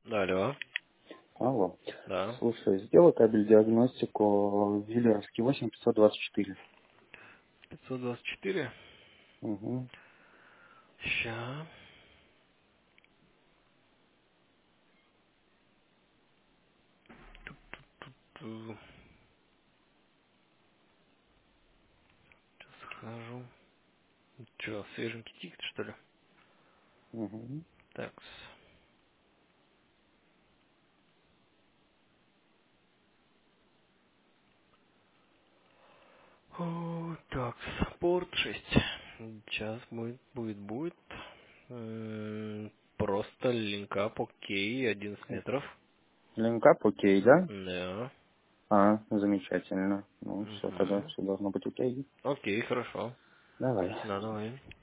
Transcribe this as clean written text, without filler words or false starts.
Алло. Алло. Да. Слушай, сделай кабель диагностику Виллеровский 8524. 524. Угу. Ща. Сейчас скажу. Че, свеженький тикет, что ли? Угу. Так. Так, порт 6. Сейчас будет. Просто линкап, окей, 11 метров. Линкап окей, да? Да. Замечательно. Ну, все, тогда Угу. все должно быть окей. Окей, хорошо. Давай. Да, давай.